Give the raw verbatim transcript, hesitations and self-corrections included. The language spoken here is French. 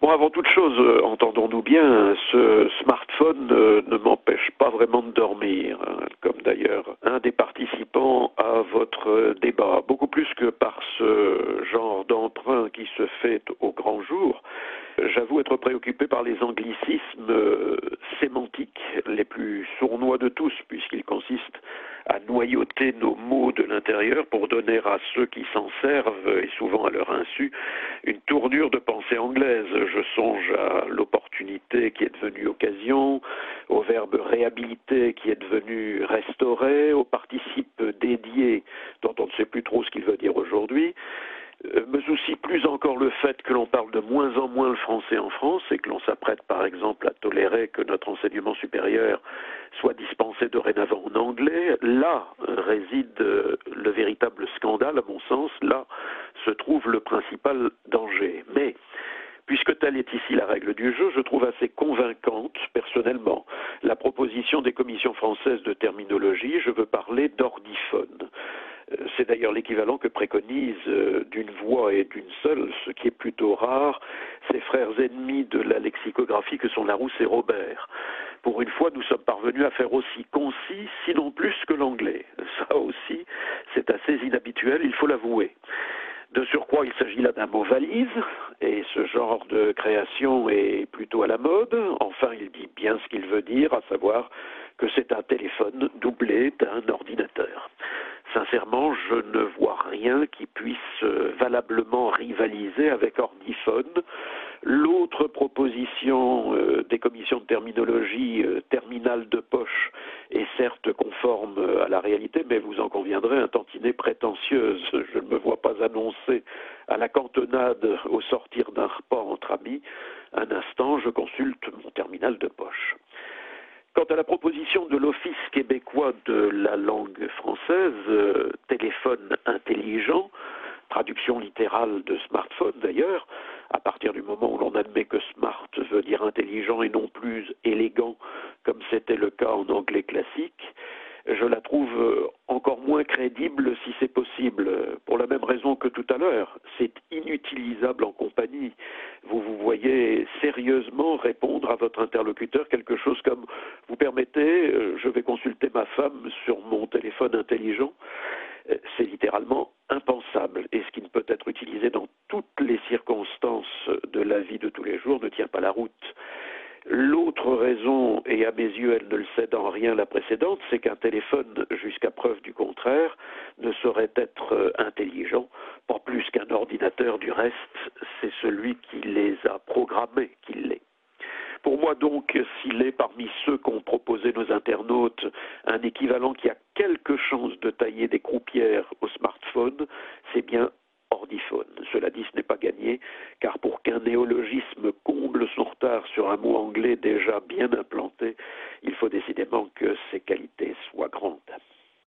Bon, avant toute chose, euh, entendons-nous bien, ce smartphone euh, ne m'empêche pas vraiment de dormir, hein, comme d'ailleurs un des participants à votre euh, débat, beaucoup plus que par ce genre d'emprunt qui se fait au grand jour. J'avoue être préoccupé par les anglicismes euh, sémantiques les plus sournois de tous, puisqu'ils consistent à noyauter nos mots de l'intérieur pour donner à ceux qui s'en servent, et souvent à leur insu, une tournure de pensée anglaise. Je songe à l'opportunité qui est devenue occasion, au verbe réhabiliter qui est devenu restaurer, au participe dédié dont on ne sait plus trop ce qu'il veut dire aujourd'hui. Euh, me soucie plus encore le fait que l'on parle de moins en moins le français en France et que l'on s'apprête par exemple à tolérer que notre enseignement supérieur soit dispensé dorénavant en anglais. Là réside le véritable scandale à mon sens, là se trouve le principal danger. Mais puisque telle est ici la règle du jeu, je trouve assez convaincante, personnellement, la proposition des commissions françaises de terminologie. Je veux parler d'ordiphone. C'est d'ailleurs l'équivalent que préconise euh, d'une voix et d'une seule, ce qui est plutôt rare, ces frères ennemis de la lexicographie que sont Larousse et Robert. Pour une fois, nous sommes parvenus à faire aussi concis, sinon plus que l'anglais. Ça aussi, c'est assez inhabituel, il faut l'avouer. De surcroît, il s'agit là d'un mot valise, et ce genre de création est plutôt à la mode. Enfin, il dit bien ce qu'il veut dire, à savoir que c'est un téléphone doublé d'un ordinateur. Sincèrement, je ne vois rien qui puisse valablement rivaliser avec ordiphone. L'autre proposition euh, des commissions de terminologie, euh, terminal de poche, est certes conforme à la réalité, mais vous en conviendrez, un tantinet prétentieuse. Je ne me vois pas annoncer à la cantonade au sortir d'un repas entre amis. Un instant, je consulte mon terminal de poche. Quant à la proposition de l'Office québécois de la langue française, euh, téléphone intelligent, traduction littérale de smartphone d'ailleurs, à partir du moment où l'on admet que smart veut dire intelligent et non plus élégant, comme c'était le cas en anglais classique, je la trouve encore moins crédible si c'est possible, pour la même raison que tout à l'heure. C'est inutilisable en compagnie. Vous vous voyez sérieusement répondre à votre interlocuteur quelque chose comme « Vous permettez, je vais consulter ma femme sur mon téléphone intelligent ». C'est littéralement impensable, et ce qui ne peut être utilisé dans toutes les circonstances de la vie de tous les jours ne tient pas la route. L'autre raison, et à mes yeux elle ne le cède en rien la précédente, c'est qu'un téléphone, jusqu'à preuve du contraire, ne saurait être intelligent, pas plus qu'un ordinateur du reste, c'est celui qui les a programmés qui l'est. Pour moi donc, s'il est parmi ceux qu'ont proposé nos internautes un équivalent qui a quelques chances de tailler des croupières au smartphone, c'est bien ordiphone. Cela dit, ce n'est pas gagné, car pour qu'un néologisme comble son retard sur un mot anglais déjà bien implanté, il faut décidément que ses qualités soient grandes.